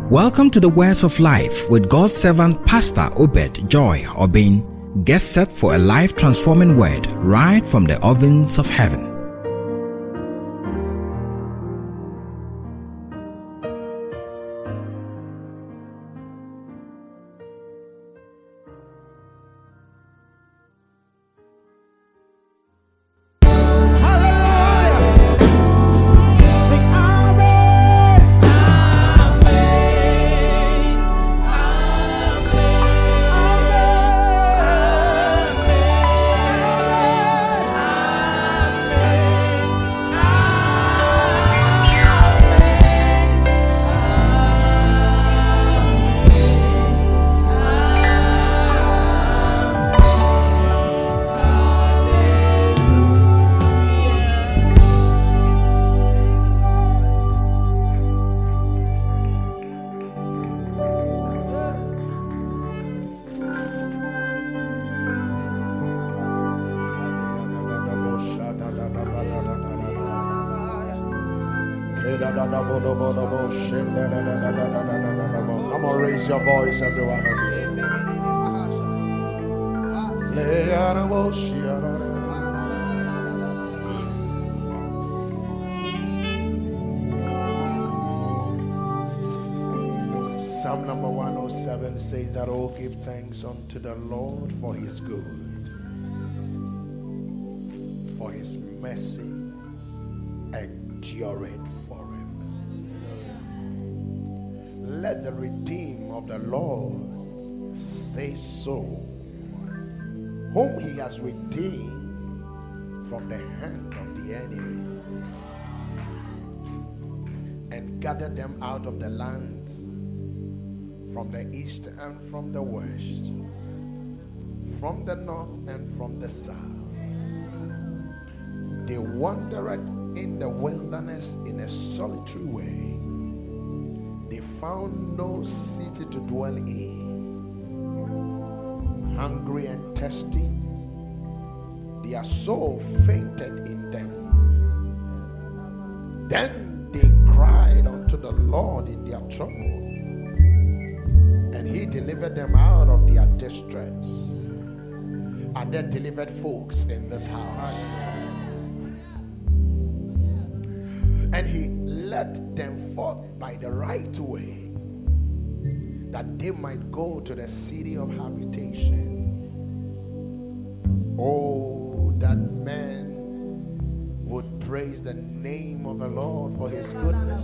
Welcome to the Words of Life with God's servant Pastor Obed Joy Obin. Get set for a life-transforming word right from the ovens of heaven. Come on, raise your voice, every one of you. Psalm number 107 says that, oh, give thanks unto the Lord for his good, for his mercy endureth forever. Let the redeemed of the Lord say so, whom he has redeemed from the hand of the enemy, and gathered them out of the lands, from the east and from the west, from the north and from the south. They wandered in the wilderness in a solitary way. They found no city to dwell in. Hungry and thirsty, their soul fainted in them. Then they cried unto the Lord in their trouble, and he delivered them out of their distress. Are there delivered folks in this house? And he led them forth by the right way, that they might go to the city of habitation. Oh, that men would praise the name of the Lord for his goodness.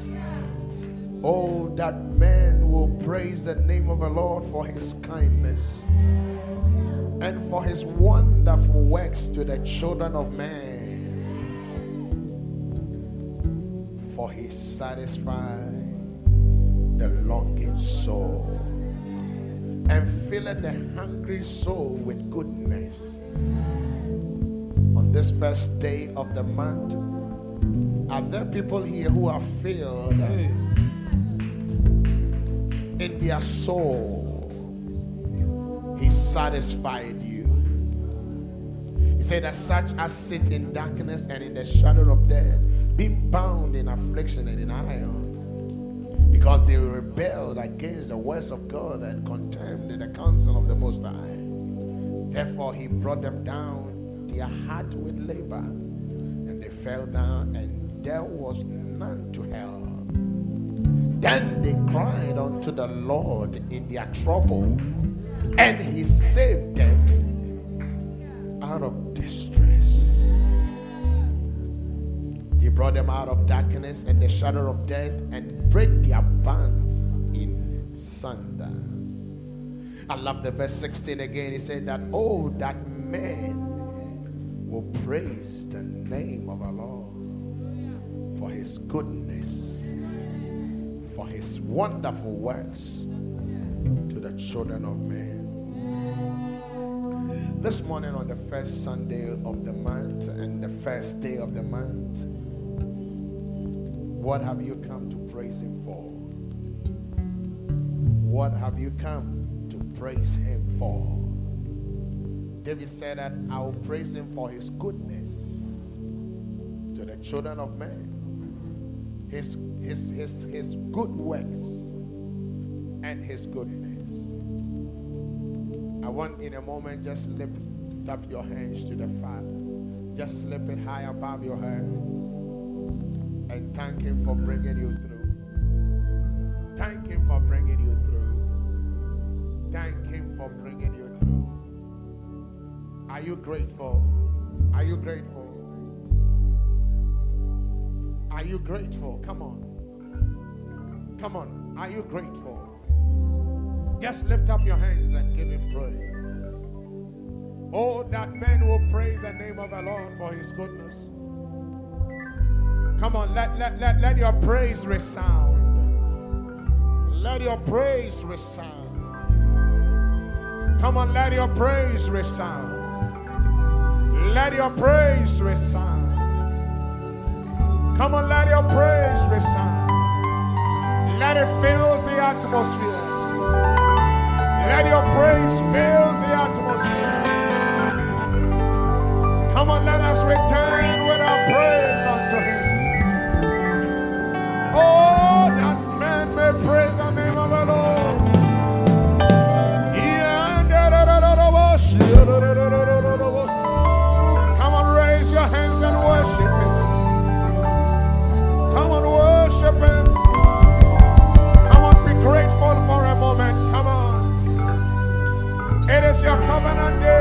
Oh, that men will praise the name of the Lord for his kindness and for his wonderful works to the children of man. For he satisfied the longing soul and filled the hungry soul with goodness. On this first day of the month, are there people here who are filled in their soul? He satisfied you. He said that such as sit in darkness and in the shadow of death, being bound in affliction and in iron, because they rebelled against the words of God and contemned the counsel of the Most High. Therefore he brought them down their heart with labor, and they fell down, and there was none to help. Then they cried unto the Lord in their trouble, and he saved them out of distress. He brought them out of darkness and the shadow of death, and break their bands in sunder. I love the verse 16 again. He said that, oh, that men will praise the name of our Lord for his goodness, for his wonderful works to the children of men. This morning, on the first Sunday of the month and the first day of the month, what have you come to praise him for? What have you come to praise him for? David said that I will praise him for his goodness to the children of men. His good works and his goodness. I want in a moment just lift up your hands to the Father. Just lift it high above your heads and thank him for bringing you through. Thank him for bringing you through. Thank him for bringing you through. Are you grateful? Are you grateful? Are you grateful? Come on. Come on. Are you grateful? Just lift up your hands and give him praise. Oh, that men will praise the name of the Lord for his goodness. Come on, let your praise resound. Let your praise resound. Come on, let your praise resound. Let your praise resound. Come on, let your praise resound. Let it fill the atmosphere. Let your praise fill the atmosphere. Come on, let us return with our praise unto him. Oh, that man may praise the name of the Lord. Come on, raise your hands and worship him. Come on, worship him. Come on, be grateful for a moment. Come on. It is your covenant day.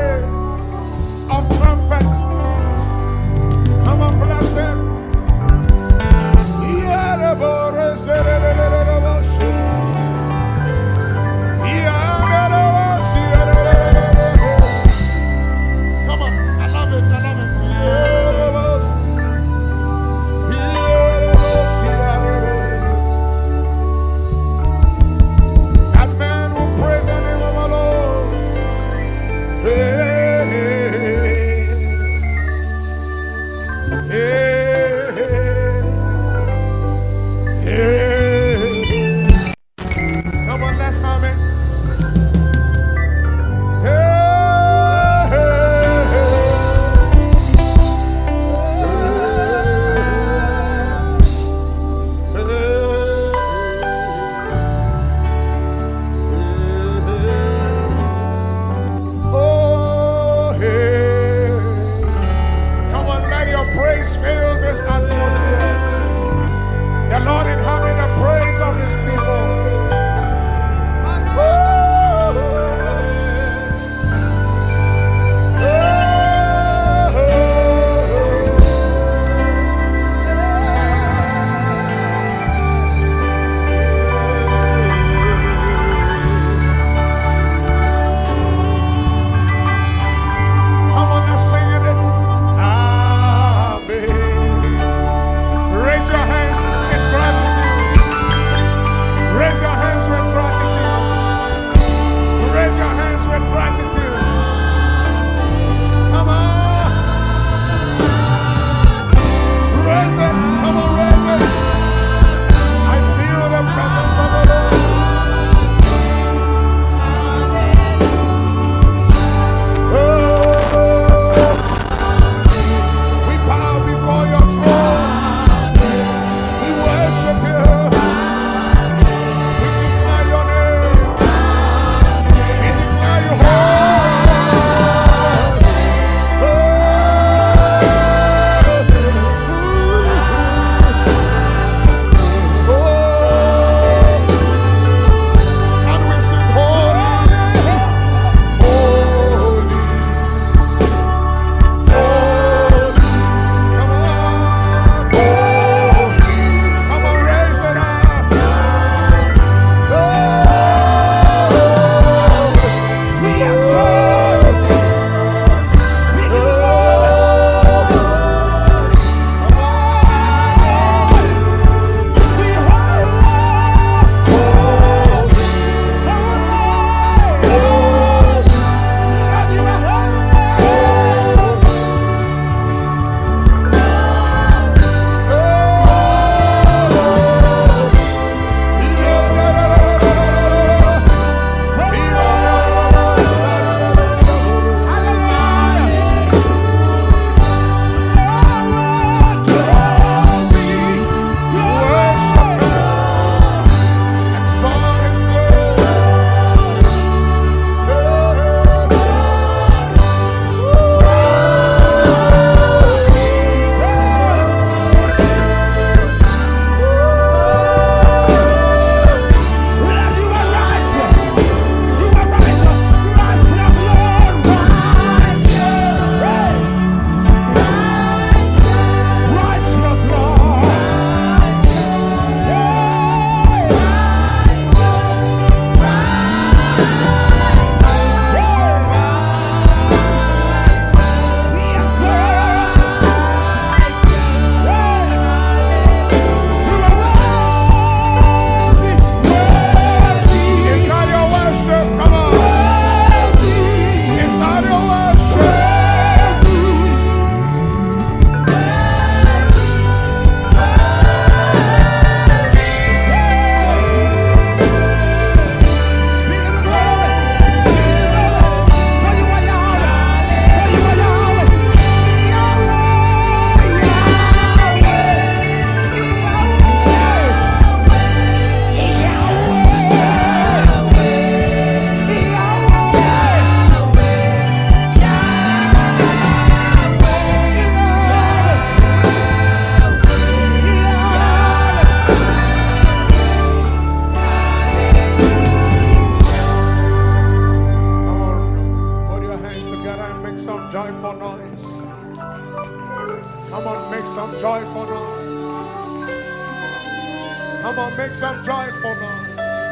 Come on, make some joyful noise.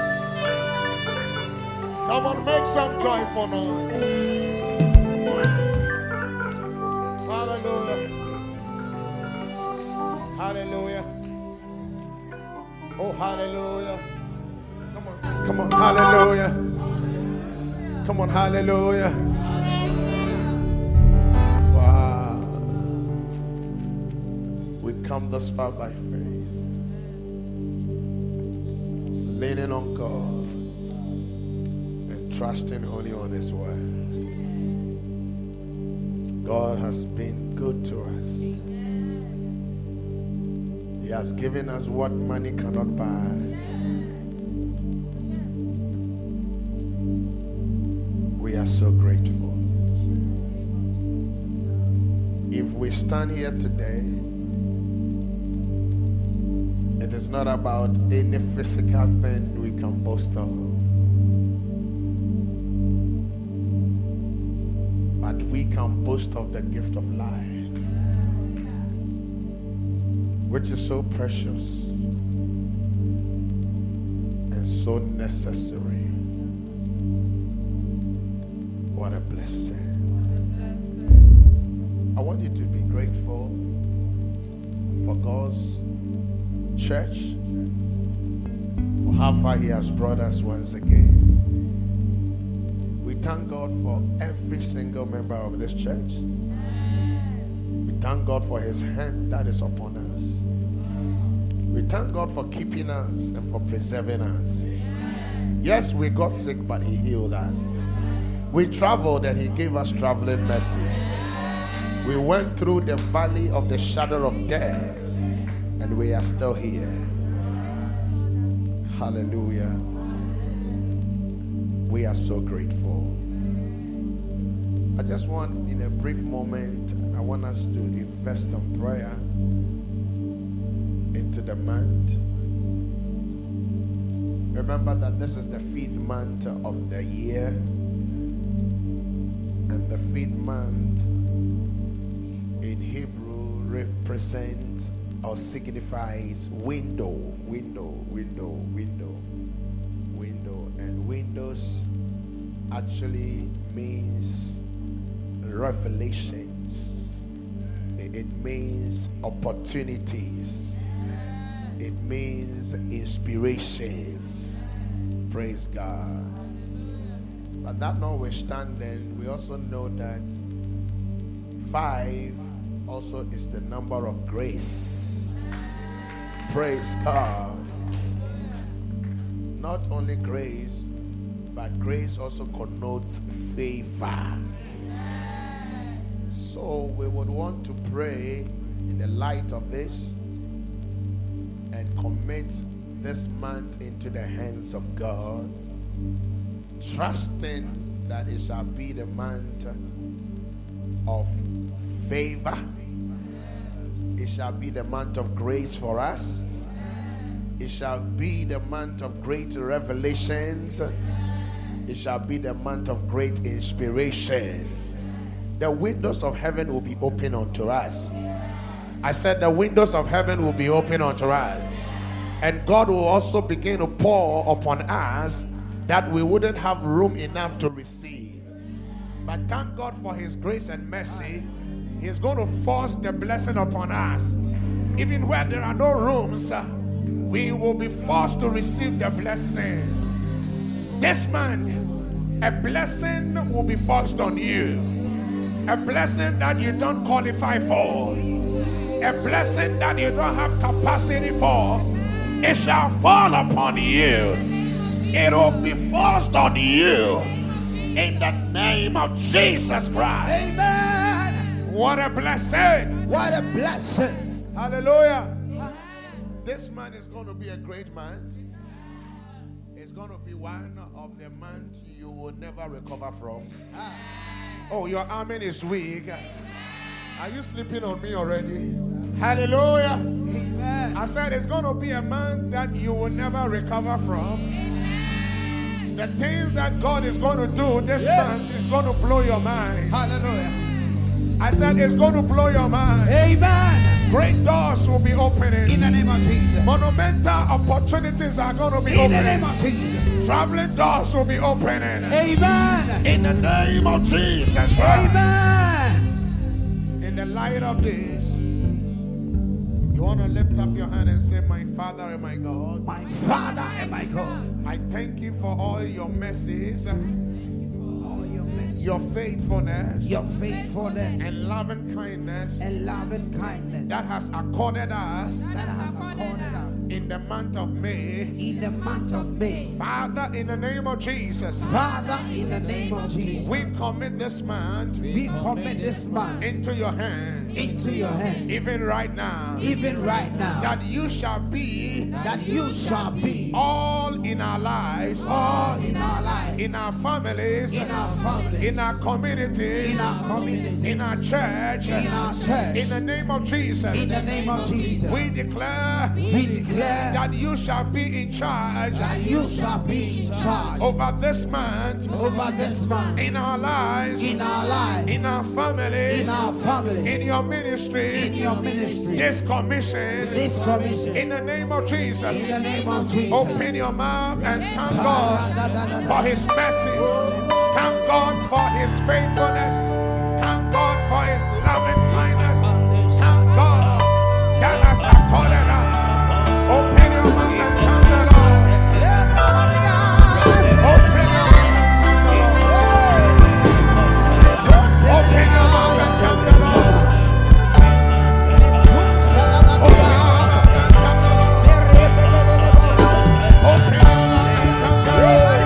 Come on, make some joyful noise. Hallelujah. Hallelujah. Oh, hallelujah. Come on, come on, hallelujah. Come on, hallelujah. Wow. We've come thus far by faith, leaning on God and trusting only on His word. God has been good to us. He has given us what money cannot buy. We are so grateful. If we stand here today, it is not about any physical thing we can boast of, but we can boast of the gift of life, which is so precious and so necessary. What a blessing. I want you to be grateful for God's church, for how far He has brought us once again. We thank God for every single member of this church. We thank God for His hand that is upon us. We thank God for keeping us and for preserving us. Yes, we got sick, but He healed us. We traveled and He gave us traveling mercies. We went through the valley of the shadow of death, and we are still here. Hallelujah. We are so grateful. I just want, in a brief moment, I want us to invest some prayer into the month. Remember that this is the 5th month of the year, and the 5th month in Hebrew represents or signifies window. And windows actually means revelations. It means opportunities. It means inspirations. Praise God. But that notwithstanding, we also know that 5 also is the number of grace. Praise God. Not only grace, but grace also connotes favor. So we would want to pray in the light of this and commit this month into the hands of God, trusting that it shall be the month of favor. It shall be the month of grace for us. It shall be the month of great revelations. It shall be the month of great inspiration. The windows of heaven will be open unto us. I said the windows of heaven will be open unto us. And God will also begin to pour upon us that we wouldn't have room enough to receive. But thank God for His grace and mercy. He's going to force the blessing upon us. Even where there are no rooms, we will be forced to receive the blessing. This month, a blessing will be forced on you. A blessing that you don't qualify for. A blessing that you don't have capacity for. It shall fall upon you. It will be forced on you. In the name of Jesus Christ. Amen. What a blessing. What a blessing. Hallelujah. This month is going to be a great month. It's going to be one of the months you will never recover from. Oh, your amen is weak. Are you sleeping on me already? Hallelujah. Amen. I said it's going to be a month that you will never recover from. The things that God is going to do this month is going to blow your mind. Hallelujah. I said it's going to blow your mind. Amen. Great doors will be opening. In the name of Jesus. Monumental opportunities are going to be In the name opening. of Jesus. Traveling doors will be opening. Amen. In the name of Jesus Christ. Amen. In the light of this, you want to lift up your hand and say, my Father and my God, My Father and my God. I thank you for all your mercies, All your mercy, your faithfulness, your faithfulness, and loving kindness and loving kindness that has accorded us that has accorded us in the month of May. in the month of May. Father, in the name of Jesus, Father, in the name of Jesus, we commit this month we commit this month into your hands. into your hands. Even right now, Even right now, that you shall be that you shall be all in our lives, all in our lives, in our families, in our family, in our community, in our community, in our church, in our church. in the name of Jesus. In the name of Jesus, We declare we declare that you shall be in charge that you shall be in charge over this month, over this month, in our lives, in our lives, in our family, in our family, in your in ministry, your ministry, this commission, this commission. in the name of Jesus. In the name of Jesus. Open your mouth and thank God for his mercies. Thank God for his faithfulness. Thank God for his loving kindness. Thank God that has accorded us. Open your mouth and thank the Lord. Open your mouth and thank the Lord. Open your mouth and thank the Lord. Open your mouth and thank the Lord. Open your mouth and thank the Lord.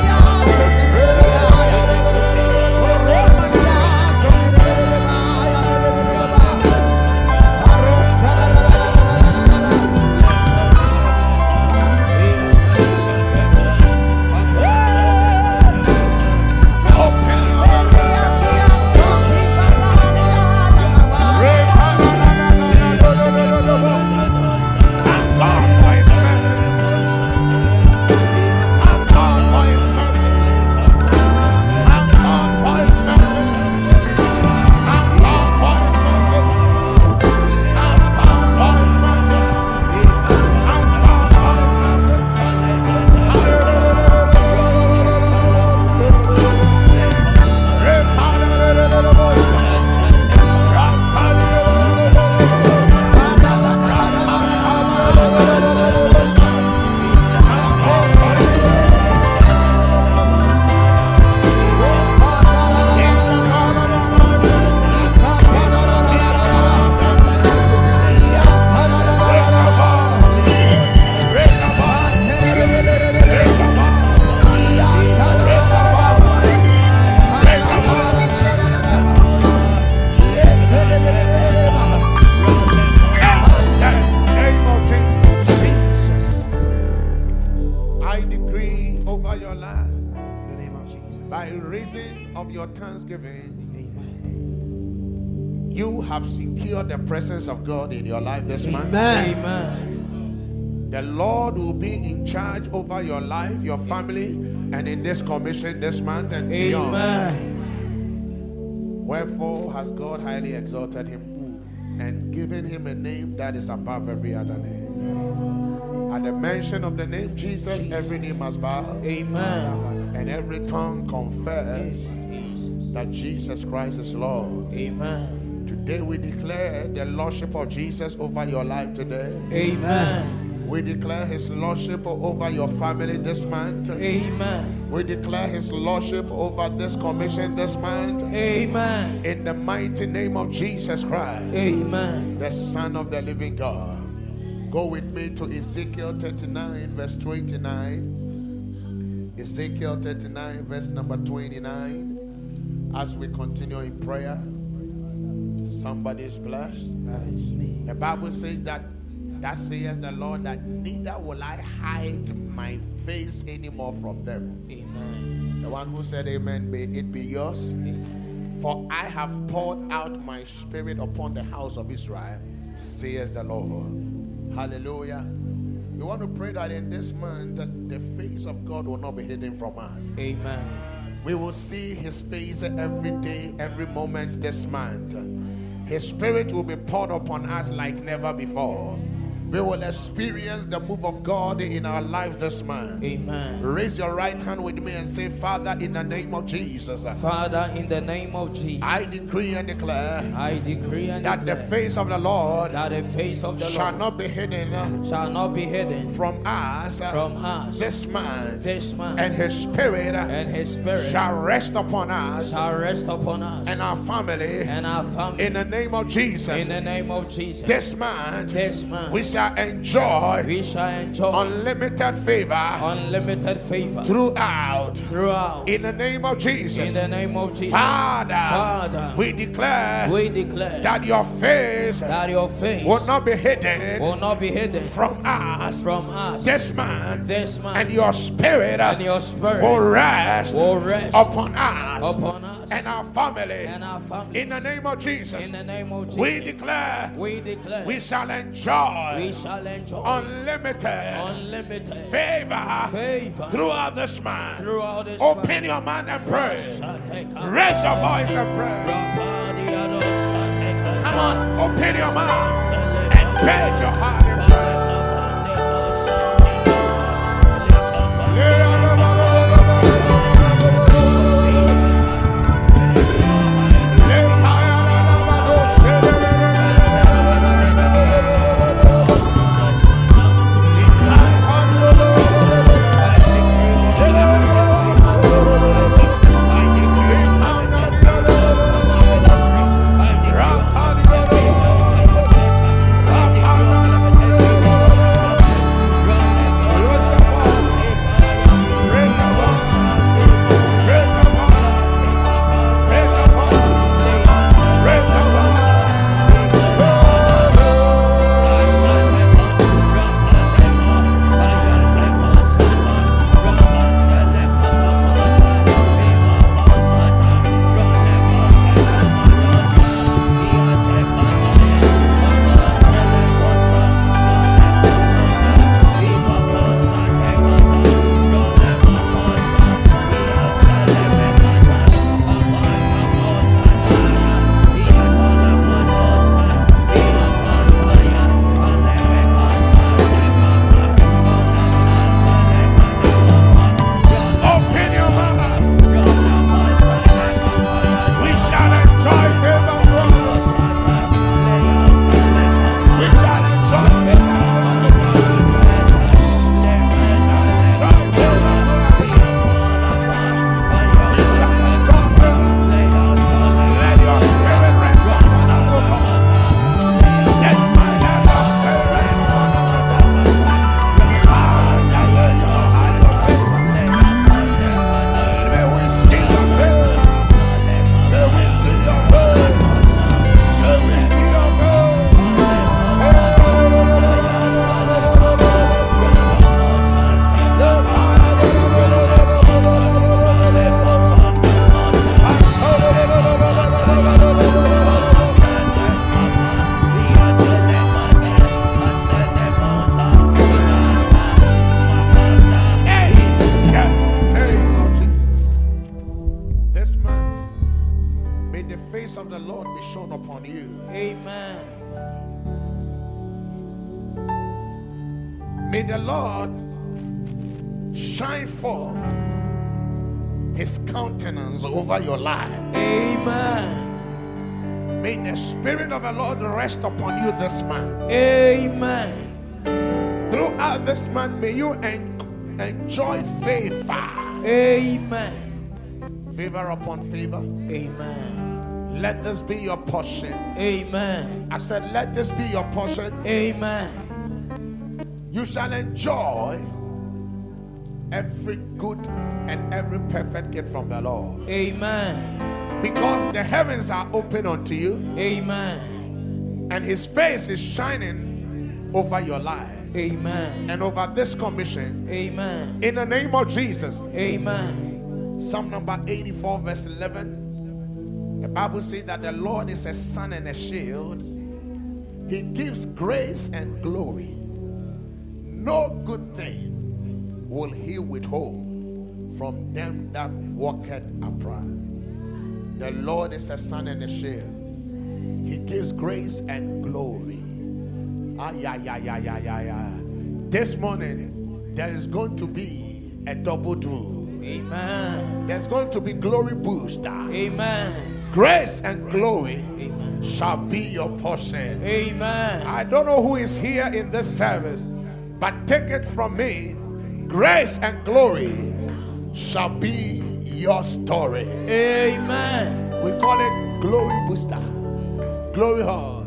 The presence of God in your life this month. Amen. The Lord will be in charge over your life, your family, and in this commission this month and beyond. Wherefore has God highly exalted him and given him a name that is above every other name. At the mention of the name Jesus, every knee must bow. Amen. And every tongue confess that Jesus Christ is Lord. Amen. Today we declare the Lordship of Jesus over your life today. Amen. We declare his Lordship over your family this month. Amen. We declare his Lordship over this commission this month. Amen. In the mighty name of Jesus Christ. Amen. The Son of the living God. Go with me to Ezekiel 39 verse 29. Ezekiel 39 verse number 29. As we continue in prayer. Somebody is blessed. That is me. The Bible says that says the Lord, that neither will I hide my face anymore from them. Amen. The one who said amen, may it be yours. For I have poured out my spirit upon the house of Israel, says the Lord. Hallelujah. We want to pray that in this month that the face of God will not be hidden from us. Amen. We will see his face every day, every moment this month. His spirit will be poured upon us like never before. We will experience the move of God in our lives this month. Amen. Raise your right hand with me and say, Father, in the name of Jesus. Father, in the name of Jesus. I decree and declare. I decree and that declare the face of the Lord. That the face of the shall Lord not be hidden. Shall not be hidden. From us. From us. This month. This month. And his spirit. And his spirit. Shall rest upon us. Shall rest upon us. And our family. And our family. In the name of Jesus. In the name of Jesus. This month. This month. We shall enjoy. We shall enjoy unlimited favor. Unlimited favor. Throughout. In the name of Jesus. In the name of Jesus. Father. We declare. That your face. Will not be hidden. From us. This month. And your spirit. Will rest. Upon us. And our family. In the name of Jesus. We declare. We shall enjoy. Unlimited favor throughout this month. Open your mouth and pray. Raise your voice and pray. Come on, open your mouth and page your heart and pray. May the Lord shine forth his countenance over your life. Amen. May the Spirit of the Lord rest upon you this month. Amen. Throughout this month, may you enjoy favor. Amen. Favor upon favor. Amen. Let this be your portion. Amen. I said, let this be your portion. Amen. You shall enjoy every good and every perfect gift from the Lord. Amen. Because the heavens are open unto you. Amen. And his face is shining over your life. Amen. And over this commission. Amen. In the name of Jesus. Amen. Psalm number 84 verse 11. The Bible says that the Lord is a sun and a shield. He gives grace and glory. No good thing will he withhold from them that walketh upright. The Lord is a sun and a shield. He gives grace and glory. This morning, there is going to be a double do. Amen. There's going to be glory booster. Amen. Grace and glory Amen. shall be your portion. Amen. I don't know who is here in this service, but take it from me. Grace and glory shall be your story. Amen. We call it glory booster. Glory hall.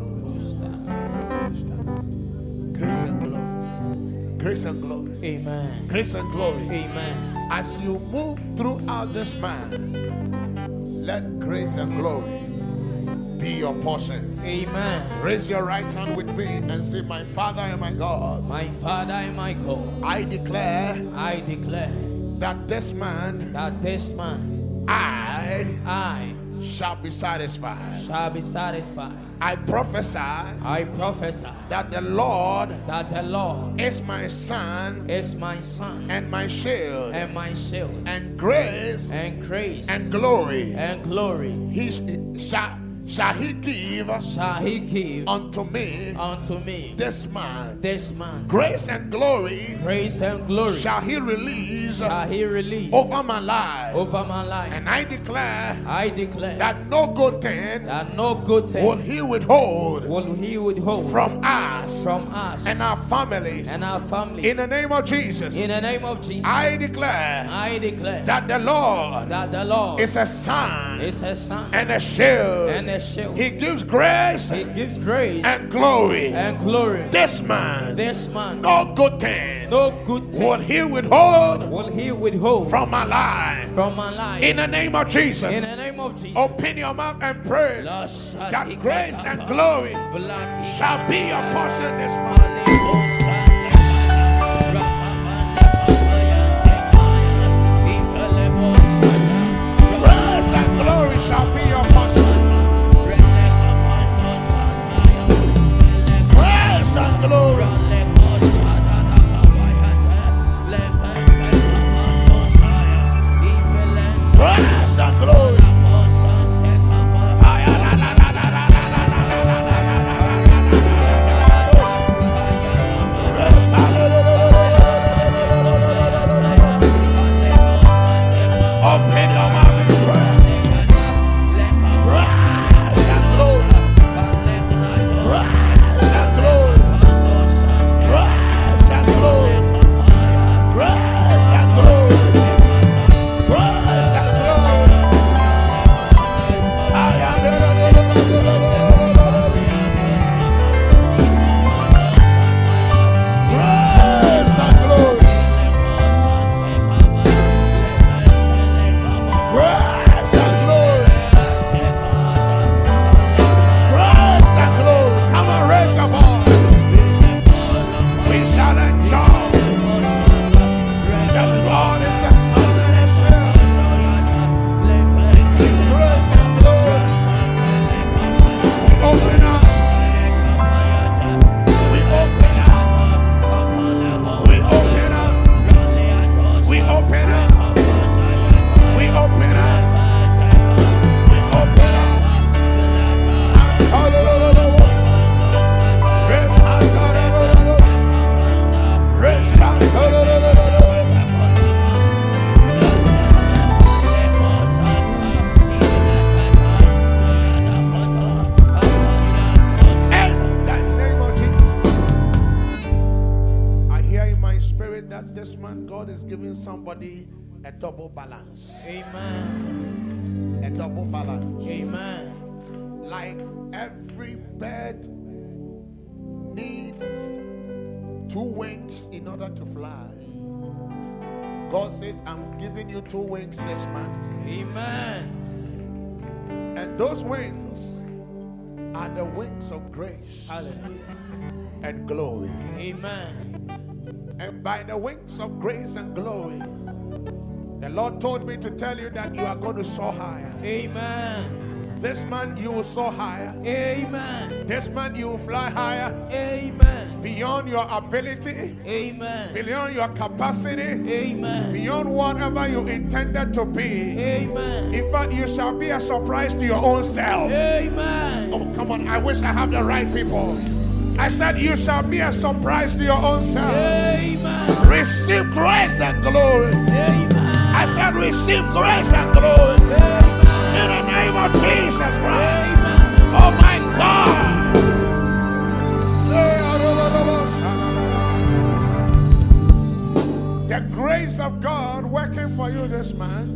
Grace and glory. Grace and glory. Amen. Grace and glory. Amen. As you move throughout this man, let grace and glory be your portion. Amen. Raise your right hand with me and say, my Father and my God, My Father and my God, I declare I declare that this man, that this man, I shall be satisfied. shall be satisfied. I prophesy I prophesy that the Lord that the Lord is my sun is my sun and my shield and my shield and grace and grace and glory. and glory. He shall he give Shall he give unto me unto me this man. this man. Grace and glory Grace and glory shall he release shall he release over my life. over my life. And I declare I declare that no good thing that no good will thing he withhold will he withhold from us from us and our families. and our family. In the name of Jesus, In the name of Jesus, I declare I declare that the Lord that the Lord is a sun is a sun and a shield. and a shield. He gives grace He gives grace and glory. and glory. This man, This man, no good thing no good will thing he withhold will he withhold from my life. from my life. In the name of Jesus, In the name of Jesus, open your mouth and pray that grace and glory shall be your portion this morning. Grace and glory shall be your portion. Grace and glory. Grace and glory. Open your mouth and pray. Grace and glory. Grace and glory. Grace and glory. Grace and glory. Grace and glory. Grace and glory. Grace and glory. Grace and glory. Come on, raise your voice. We shall enjoy. The Lord is a sun and a shield. Grace and glory. We open up. We open up. We open up. We open up. We open up. We open up. I hear in my spirit that this man, God is giving somebody a double balance. Amen. A double balance. Amen. Like every bird needs two wings in order to fly. God says, I'm giving you two wings this month. Amen. And those wings are the wings of grace Hallelujah. and glory. Amen. And by the wings of grace and glory, the Lord told me to tell you that you are going to soar higher. Amen. This month you will soar higher. Amen. This month you will fly higher. Amen. Beyond your ability. Amen. Beyond your capacity. Amen. Beyond whatever you intended to be. Amen. In fact, you shall be a surprise to your own self. Amen. Oh, come on. I wish I have the right people. I said you shall be a surprise to your own self. Amen. Receive grace and glory. Amen. I said receive grace and glory. Amen. In the name of Jesus Christ. Amen. Oh my God. The grace of God working for you this month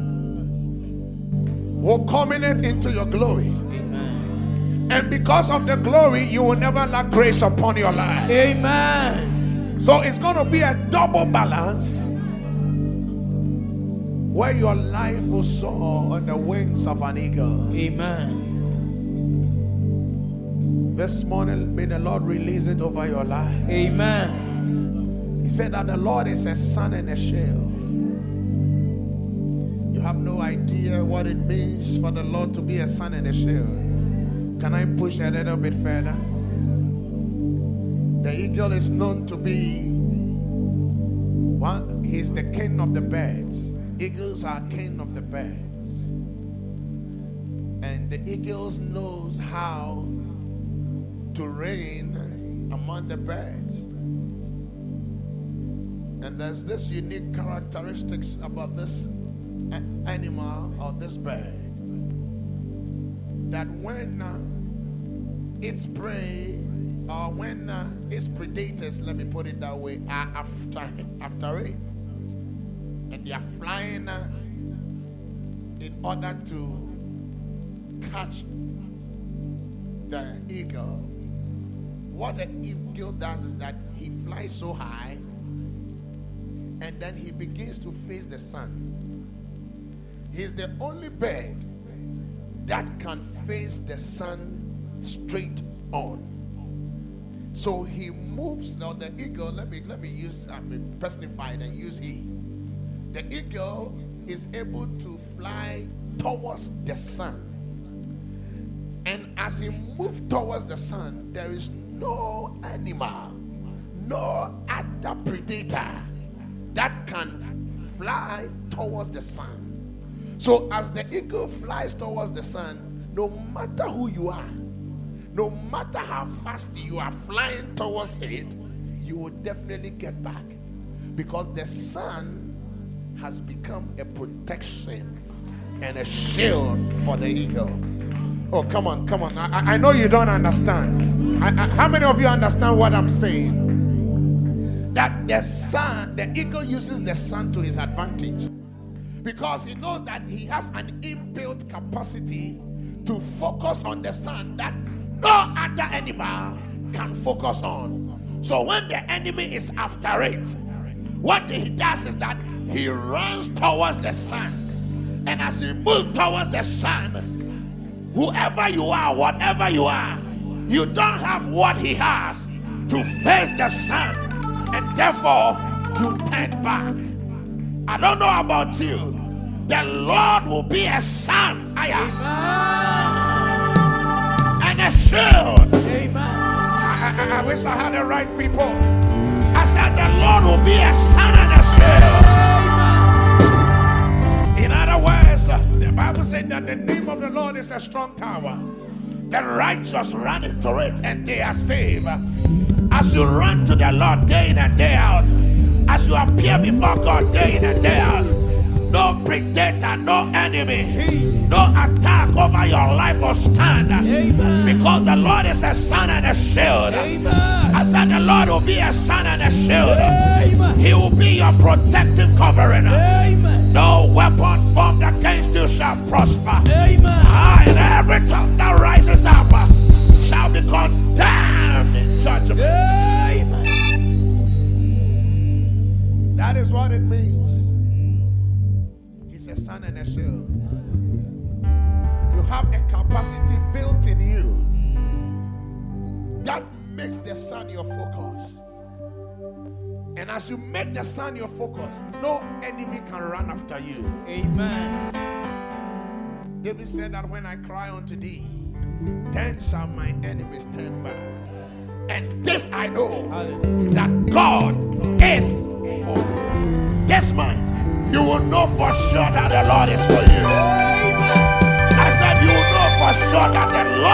will culminate into your glory. Amen. And because of the glory, you will never lack grace upon your life. Amen. So it's going to be a double balance where your life will soar on the wings of an eagle. Amen. This morning, may the Lord release it over your life. Amen. He said that the Lord is a sun and a shield. You have no idea what it means for the Lord to be a sun and a shield. Can I push a little bit further? The eagle is known to be one, he's the king of the birds. Eagles are king of the birds. And the eagles knows how to reign among the birds. And there's this unique characteristics about this animal or this bird, that when its prey or when its predators, let me put it that way, are after it, and they are flying in order to catch the eagle, what the eagle does is that he flies so high and then he begins to face the sun. He's the only bird that can face the sun straight on. So he moves. Now the eagle, let me use personified and use he. The eagle is able to fly towards the sun. And as he moves towards the sun, there is no animal, no other predator that can fly towards the sun. So as the eagle flies towards the sun, no matter who you are, no matter how fast you are flying towards it, you will definitely get back, because the sun has become a protection and a shield for the eagle. Oh, come on. I know you don't understand. How many of you understand what I'm saying? That the sun, the eagle uses the sun to his advantage, because he knows that he has an inbuilt capacity to focus on the sun that no other animal can focus on. So when the enemy is after it, what he does is that he runs towards the sun. And as he moves towards the sun, whoever you are, whatever you are, you don't have what he has to face the sun. And therefore, you turn back. I don't know about you. The Lord will be a sun. And a shield. Amen. I wish I had the right people. I said the Lord will be a sun and a shield. In other words, the Bible said that the name of the Lord is a strong tower. The righteous run into it and they are saved. As you run to the Lord day in and day out, as you appear before God day in and day out, no predator, no enemy, no attack over your life will stand. Amen. Because the Lord is a sun and a shield. Amen. I said the Lord will be a sun and a shield. Amen. He will be your protective covering. Amen. No weapon formed against you shall prosper. Amen. And every tongue that rises up shall be condemned in judgment. Amen. That is what it means. He's a sun and a shield. You have a capacity built in you that makes the sun your focus. And as you make the sun your focus, no enemy can run after you. Amen. David said that when I cry unto thee, then shall my enemies turn back. And this I know, that God is for me. This month, you will know for sure that the Lord is for you. I said you will know for sure that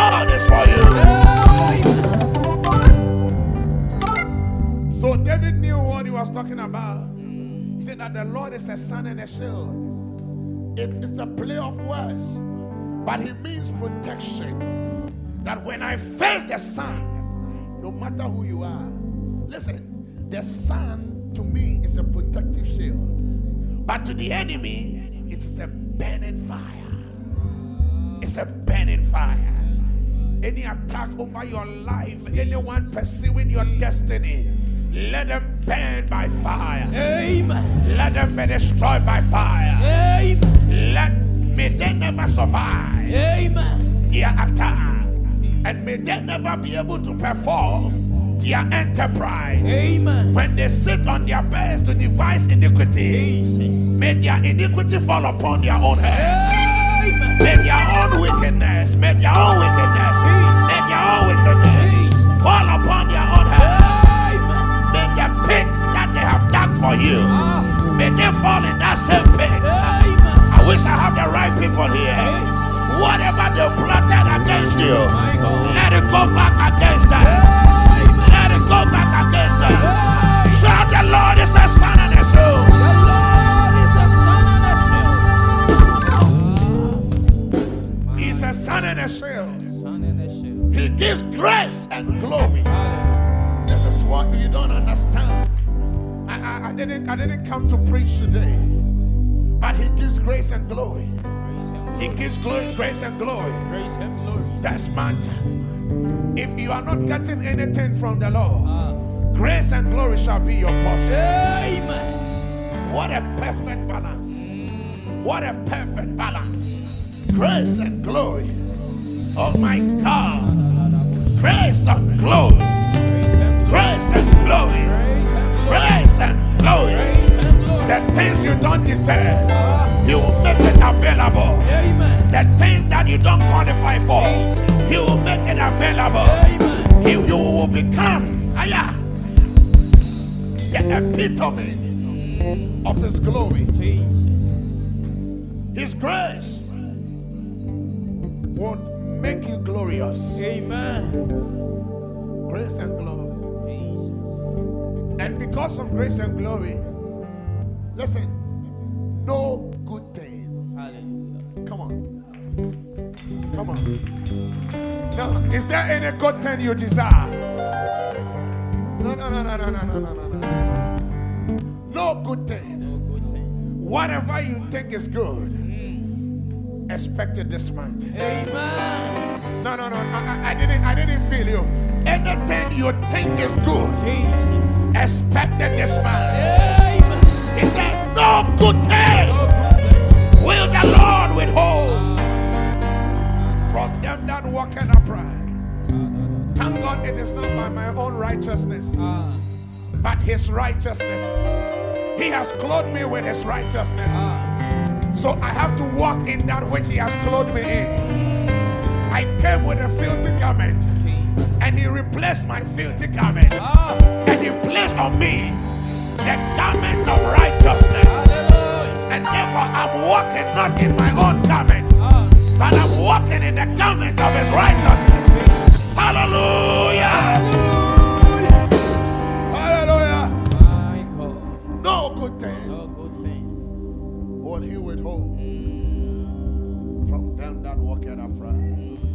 the Lord is for you. So David knew what he was talking about. He said that the Lord is a sun and a shield. It's a play of words, but he means protection. That when I face the sun, no matter who you are, listen, the sun to me is a protective shield, but to the enemy, it is a burning fire. It's a burning fire. Any attack over your life, anyone pursuing your destiny, let them burn by fire. Amen. Let them be destroyed by fire. Amen. May they never survive Amen. their attack, and may they never be able to perform their enterprise. Amen. When they sit on their beds to devise iniquity, Jesus. may their iniquity fall upon their own head. Amen. May their own wickedness, may their own wickedness, may their own wickedness Jesus. fall upon their own head. Amen. May the pit that they have dug for you, may they fall in that same pit. Amen. I wish I have the right people here. Whatever they plotted against you, let it go back against them. Let it go back against them. Shout, the Lord is a sun and a shield. The Lord is a sun and a shield. He's a sun and a shield. Sun and a shield. He gives grace and glory. Hallelujah. This is what you don't understand. I didn't come to preach today, but he gives grace and glory. He gives glory, grace and glory. Praise him, Lord. That's matter. If you are not getting anything from the Lord, grace and glory shall be your portion. Amen. What a perfect balance. What a perfect balance. Grace and glory. Oh my God. Grace and glory. Praise him, Lord. Grace and glory. Praise him, Lord. Grace and glory. Praise him, Lord. The things you don't deserve, He will make it available. Amen. The things that you don't qualify for, He will make it available. Amen. You will become the epitome of His glory. Jesus. His grace will make you glorious. Amen. Grace and glory. Jesus. And because of grace and glory, listen, no good thing. Hallelujah. Come on. Come on. Now, is there any good thing you desire? No. No good thing. No good thing. Whatever you think is good, expect it this month. Amen. No. I didn't feel you. Anything you think is good, Jesus. expect it this month. Amen. He said, no good thing No good thing. will the Lord withhold from them that walk in upright. Thank God it is not by my own righteousness, but His righteousness. He has clothed me with His righteousness. So I have to walk in that which He has clothed me in. I came with a filthy garment, and He replaced my filthy garment, and He placed on me the garment of righteousness. Hallelujah. And therefore I'm walking not in my own garment, but I'm walking in the garment of His righteousness. Hallelujah. Hallelujah. My God. No good thing No good thing. will He withhold from them that walk in upright.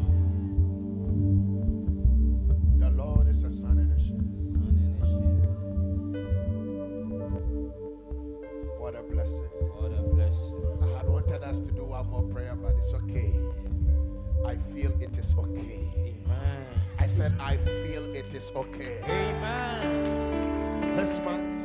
The Lord is a sun and a shield. Sun and a shield. What a blessing. What a blessing. I had wanted us to do one more prayer, but it's okay. I feel it is okay. Amen. I said, I feel it is okay. Amen. This month,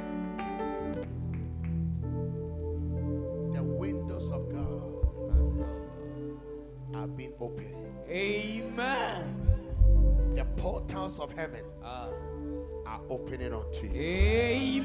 the windows of God are being opened. Amen. The portals of heaven are opening unto you.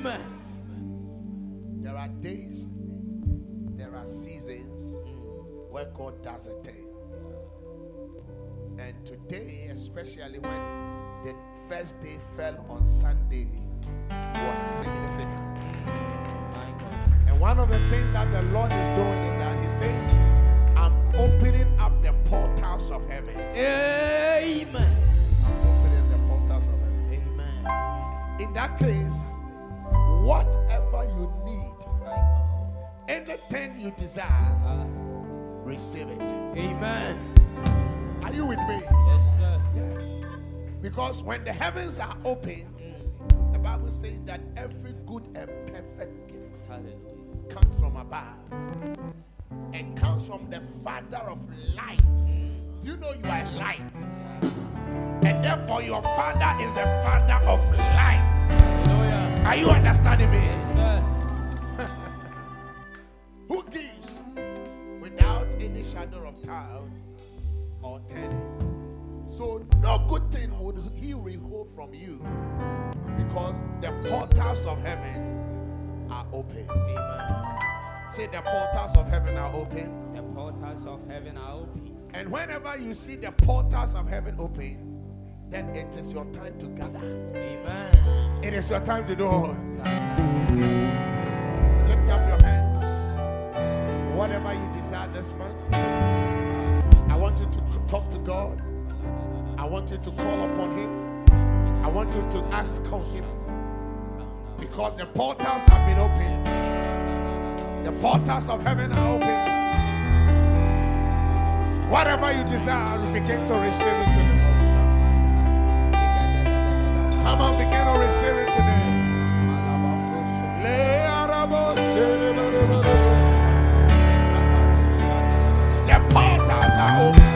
Amen. There are days, there are seasons where God does a thing. And today, especially when the first day fell on Sunday, was significant. And one of the things that the Lord is doing is that He says, I'm opening up the portals of heaven. Amen. I'm opening the portals of heaven. Amen. In that case, whatever you need, anything you desire, receive it. Amen. Are you with me? Yes, sir. Yeah. Because when the heavens are open, the Bible says that every good and perfect gift comes from above and comes from the Father of lights. You know you are light, and therefore your Father is the Father of lights. Hallelujah. Are you understanding me? Yes, sir. Who gives without any shadow of doubt or turning? So no good thing would He withhold from you, because the portals of heaven are open. Amen. Say, the portals of heaven are open. The portals of heaven are open. And whenever you see the portals of heaven open, then it is your time to gather. Amen. It is your time to do all. Lift up your hands. Whatever you desire this month, I want you to talk to God. I want you to call upon Him. I want you to ask of Him. Because the portals have been opened. The portals of heaven are open. Whatever you desire, you begin to receive it today. Come on, begin to receive it today. The portals are open.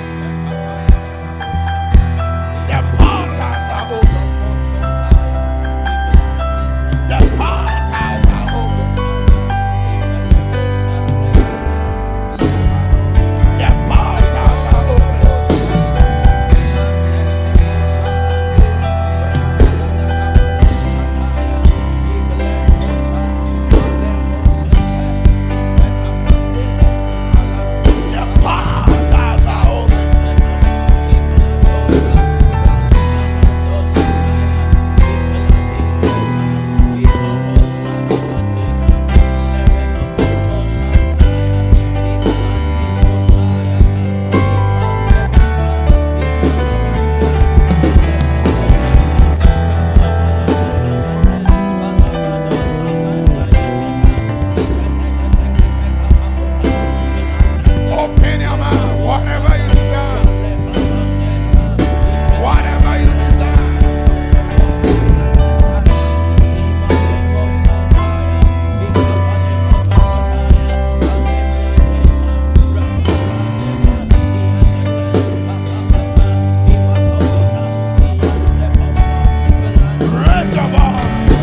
The portals are open. The portals are open. The portals are open. Open your mouth, whatever you desire. Whatever you desire. Raise your voice.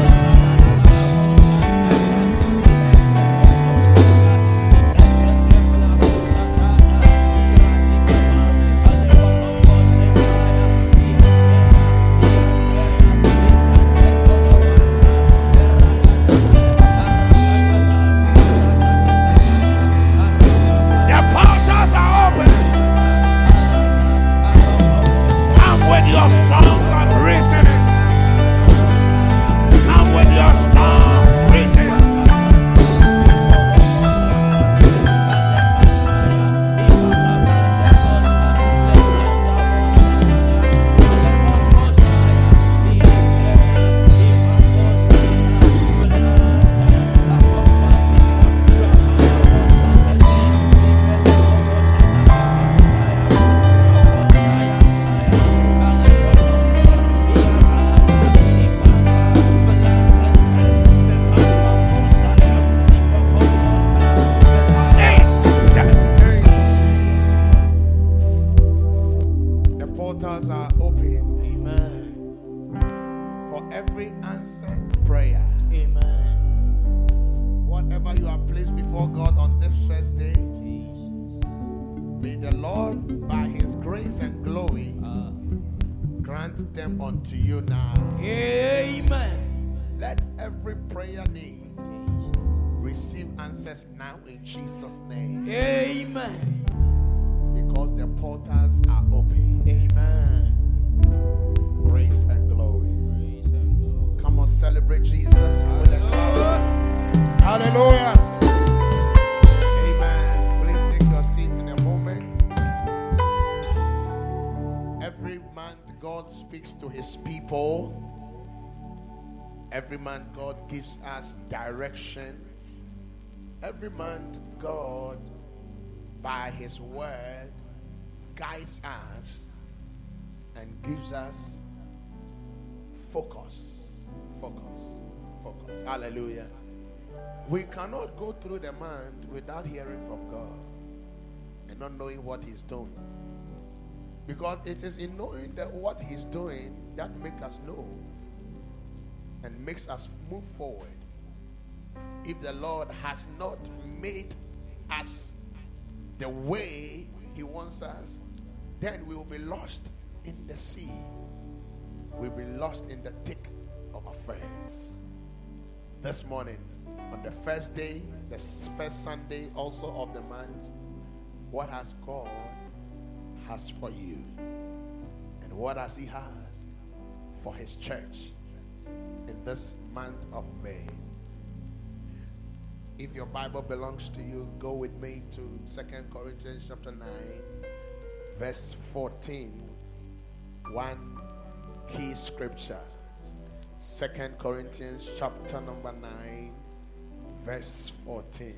The portals are open. Come with your strong reasoning. Come with your strong reasoning. The portals are open Amen. for every answered prayer. Amen. Whatever you have placed before God on this first day, Jesus. may the Lord, by His grace and glory, grant them unto you now. Amen. Let every prayer need receive answers now in Jesus' name. Amen. because the portals are open. Amen. Grace and glory. Praise and glory. Come on, celebrate Jesus with a clap. Hallelujah. Amen. Please take your seat in a moment. Every month, God speaks to his people. Every month, God gives us direction. Every month, God, by his word, guides us and gives us focus. Focus. Hallelujah. We cannot go through the month without hearing from God and not knowing what he's doing. Because it is in knowing that what he's doing that makes us know and makes us move forward. If the Lord has not made us the way he wants us, then we will be lost in the sea. We'll be lost in the thick of affairs. This morning, on the first day, the first Sunday also of the month, what has God has for you? And what has he has for his church in this month of May? If your Bible belongs to you, go with me to 2 Corinthians chapter 9, verse 14. One key scripture. 2 Corinthians chapter number 9, verse 14.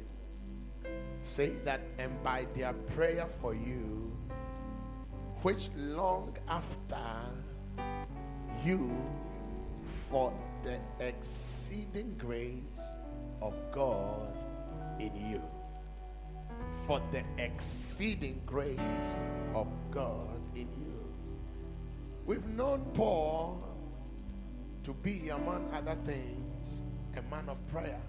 Say that, and by their prayer for you, which long after you, for the exceeding grace of God in you. For the exceeding grace of God in you. We've known Paul to be, among other things, a man of prayer.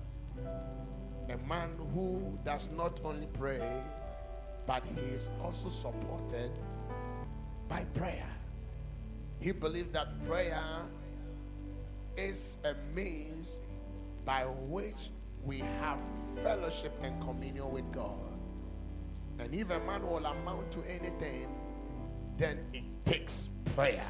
A man who does not only pray, but he is also supported by prayer. He believed that prayer is a means by which we have fellowship and communion with God. And if a man will amount to anything, then it takes prayer.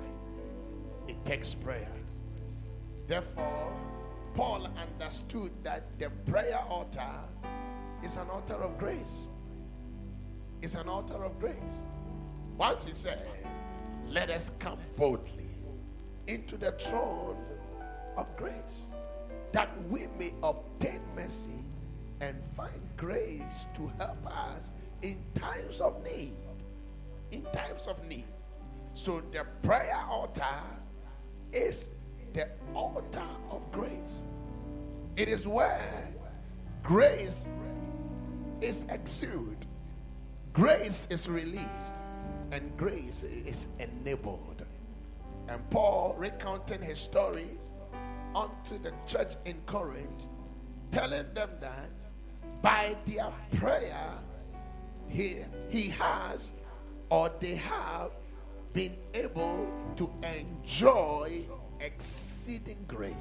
It takes prayer. Therefore, Paul understood that the prayer altar is an altar of grace. It's an altar of grace. Once he said, let us come boldly into the throne of grace, that we may obtain mercy and find grace to help us in times of need. In times of need. So the prayer altar is the altar of grace. It is where grace is exuded, grace is released, and grace is enabled. And Paul recounting his story unto the church in Corinth, telling them that by their prayer he has, or they have, been able to enjoy exceeding grace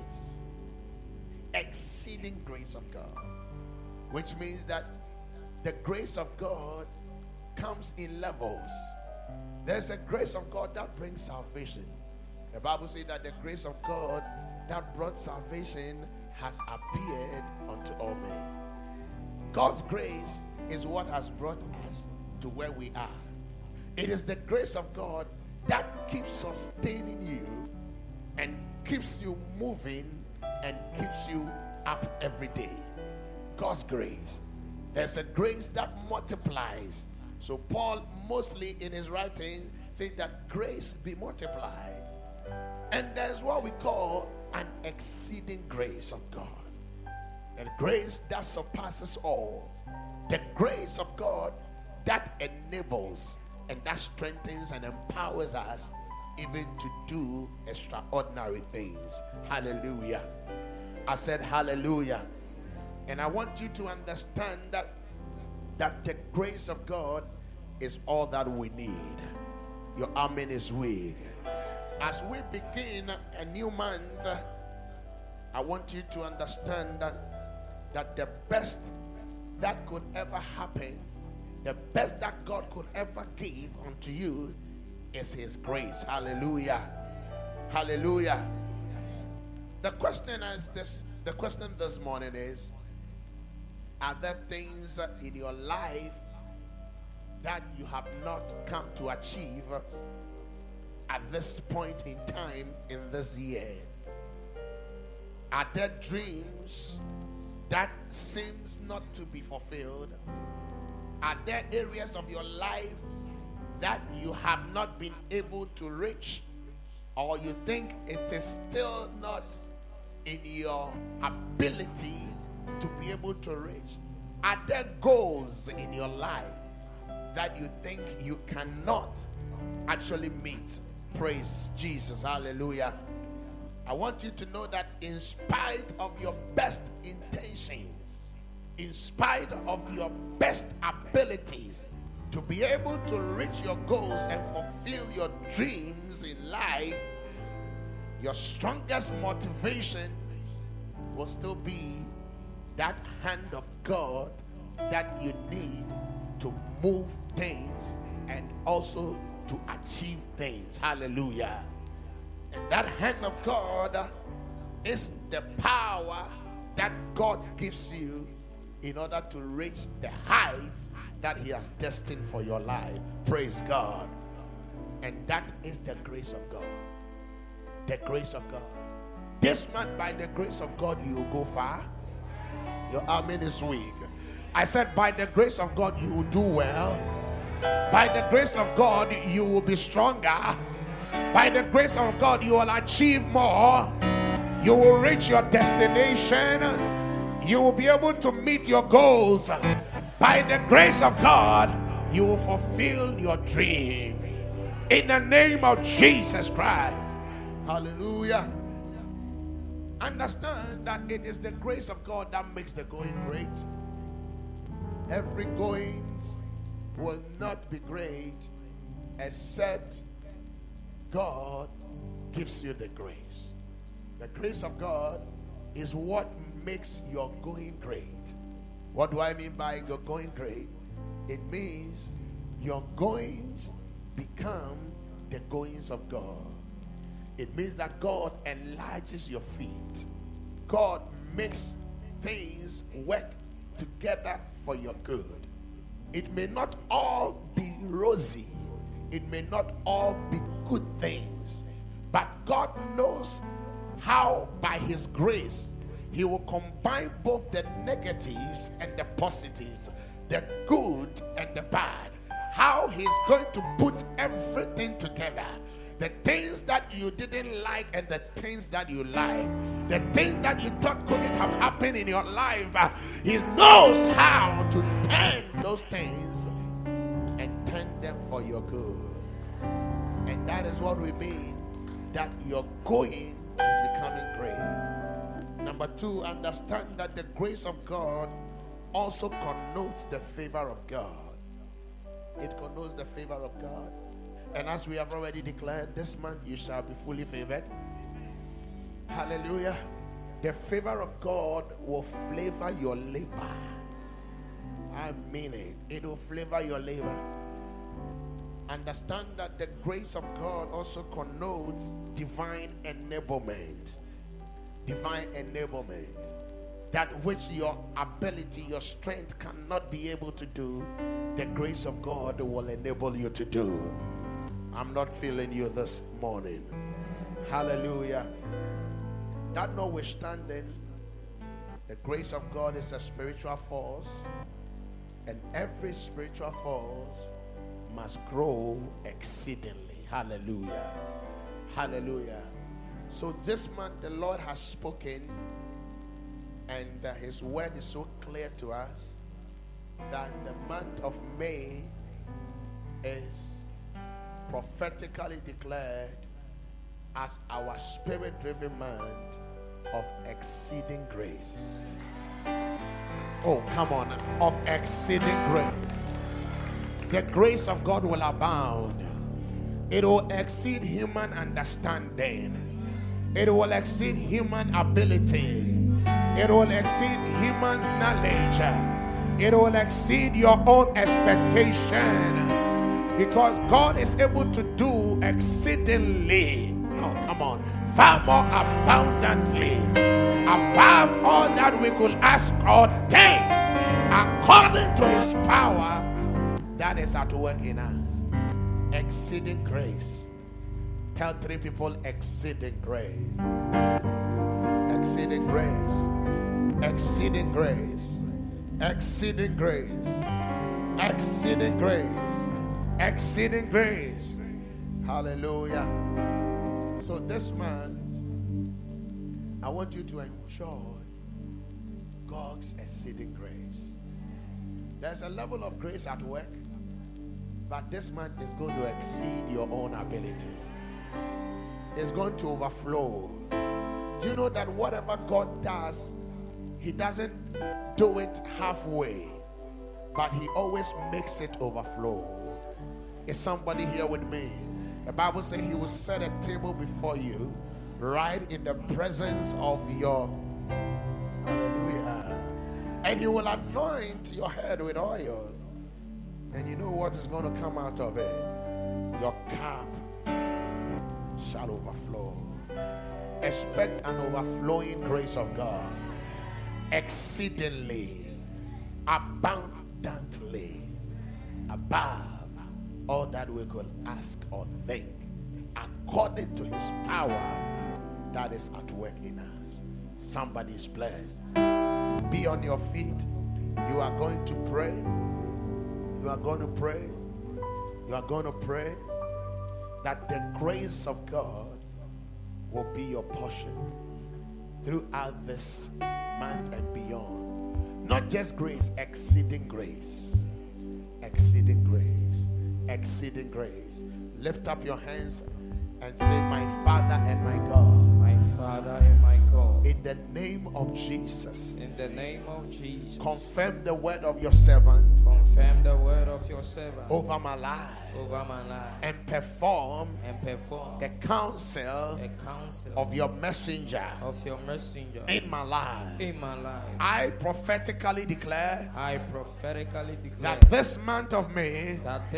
of God, which means that the grace of God comes in levels. There's a grace of God that brings salvation. The Bible says that the grace of God that brought salvation has appeared unto all men. God's grace is what has brought us to where we are. It is the grace of God that keeps sustaining you and keeps you moving and keeps you up every day. God's grace. There's a grace that multiplies. So Paul mostly in his writing says that grace be multiplied. And there's what we call an exceeding grace of God. The grace that surpasses all. The grace of God that enables and that strengthens and empowers us even to do extraordinary things. Hallelujah. I said hallelujah. And I want you to understand that the grace of God is all that we need. Your amen is weak. As we begin a new month, I want you to understand that the best that could ever happen The best that God could ever give unto you is his grace. Hallelujah. Hallelujah. The question this morning is, are there things in your life that you have not come to achieve at this point in time in this year? Are there dreams that seems not to be fulfilled? Are there areas of your life that you have not been able to reach, or you think it is still not in your ability to be able to reach? Are there goals in your life that you think you cannot actually meet? Praise Jesus. Hallelujah. I want you to know that in spite of your best intentions, in spite of your best abilities to be able to reach your goals and fulfill your dreams in life, your strongest motivation will still be that hand of God that you need to move things and also to achieve things. Hallelujah. And that hand of God is the power that God gives you in order to reach the heights that he has destined for your life. Praise God. And that is the grace of God. The grace of God. This month, by the grace of God, you will go far. Your amen is weak. I said, by the grace of God, you will do well. By the grace of God, you will be stronger. By the grace of God, you will achieve more. You will reach your destination. You will be able to meet your goals. By the grace of God, you will fulfill your dream. In the name of Jesus Christ. Hallelujah. Understand that it is the grace of God that makes the going great. Every goings will not be great except God gives you the grace. The grace of God is what makes your going great. What do I mean by your going great? It means your goings become the goings of God. It means that God enlarges your feet. God makes things work together for your good. It may not all be rosy. It may not all be good things. But God knows how by his grace he will combine both the negatives and the positives, the good and the bad. How he's going to put everything together. The things that you didn't like and the things that you like. The things that you thought couldn't have happened in your life. He knows how to turn those things and turn them for your good. And that is what we mean that your going is becoming great. Number two, understand that the grace of God also connotes the favor of God. It connotes the favor of God. And as we have already declared, this month you shall be fully favored. Hallelujah. The favor of God will flavor your labor. I mean it. It will flavor your labor. Understand that the grace of God also connotes divine enablement. Divine enablement. That which your ability, your strength cannot be able to do, the grace of God will enable you to do. I'm not feeling you this morning. Hallelujah. That notwithstanding, the grace of God is a spiritual force, and every spiritual force must grow exceedingly. Hallelujah. Hallelujah. So this month the Lord has spoken, and his word is so clear to us that the month of May is prophetically declared as our spirit-driven month of exceeding grace. Oh, come on, of exceeding grace. The grace of God will abound. It will exceed human understanding. It will exceed human ability. It will exceed human's knowledge. It will exceed your own expectation. Because God is able to do exceedingly, oh come on, far more abundantly, above all that we could ask or think, according to his power that is at work in us. Exceeding grace. Tell 3 people, exceeding grace. Exceeding grace. Exceeding grace. Exceeding grace. Exceeding grace. Exceeding grace. Hallelujah. So this month, I want you to enjoy God's exceeding grace. There's a level of grace at work, but this month is going to exceed your own ability. It's going to overflow. Do you know that whatever God does, he doesn't do it halfway, but he always makes it overflow? Is somebody here with me? The Bible says he will set a table before you right in the presence of your, hallelujah, and he will anoint your head with oil. And you know what is going to come out of it? Your cup shall overflow. Expect an overflowing grace of God, exceedingly, abundantly, above all that we could ask or think, according to his power that is at work in us. Somebody is blessed. Be on your feet. You are going to pray. You are going to pray. You are going to pray that the grace of God will be your portion throughout this month and beyond. Not just grace, exceeding grace. Exceeding grace. Exceeding grace. Lift up your hands and say, my Father and my God. My Father and my God. In the name of Jesus. In the name of Jesus. Confirm the word of your servant. Confirm the word of your servant. Over my life. Over my life. And perform. The counsel. Of your messenger. Of your messenger. In my life. In my life. I prophetically declare. That this month of May.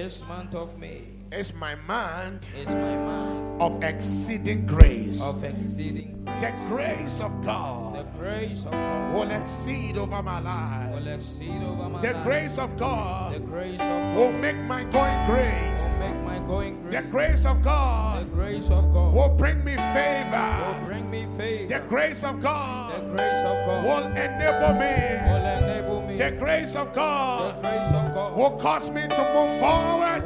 Is my month. Of exceeding grace. The grace of God. Will exceed over my life. The grace of God. Will make my going great. The grace of God. Will bring me favor. The grace of God. Will enable me. The grace of God. Will cause me to move forward.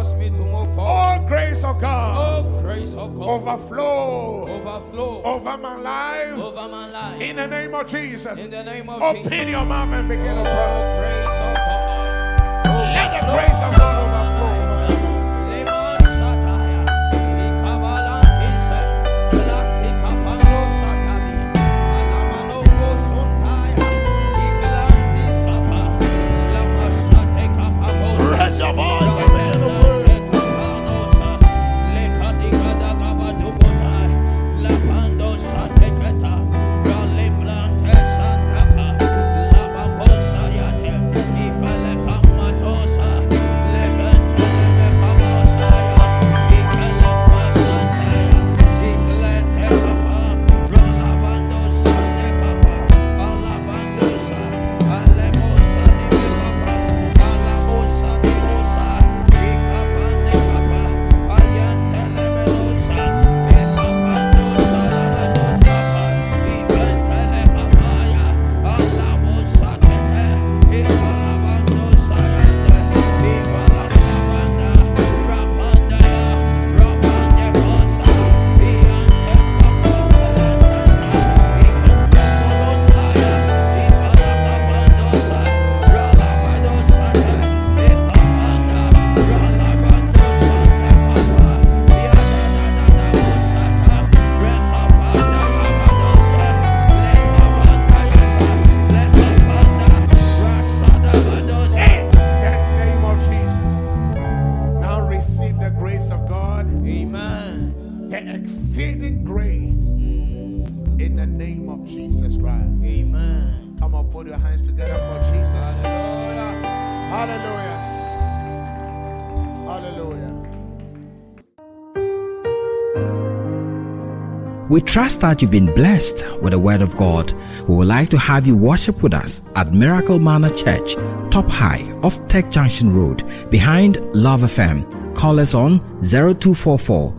All grace of God. Overflow. Over my life. In the name of Jesus. Open your mouth and begin to pray. Let the grace of God overflow. Raise your voice and begin to pray. Put your hands together for Jesus. Hallelujah. Hallelujah. We trust that you've been blessed with the Word of God. We would like to have you worship with us at Miracle Manor Church, Top High off Tech Junction Road, behind Love FM. Call us on 0244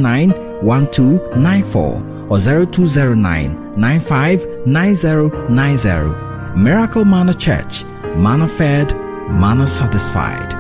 991294 or 0209 959090. Miracle Manor Church, manna fed, manna satisfied.